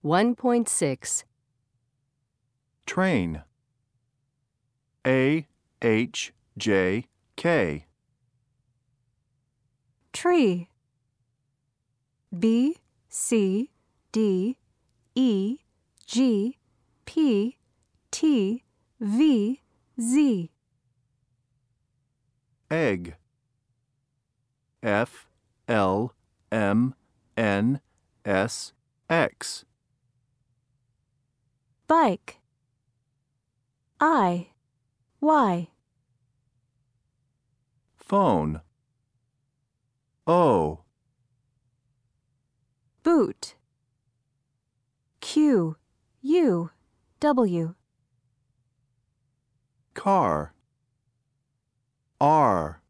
1.6 Train. A-H-J-K. Tree. B-C-D-E-G-P-T-V-Z. Egg. F-L-M-N-S-X. Bike. I-Y. Phone. O. Boot. Q-U-W. Car. R.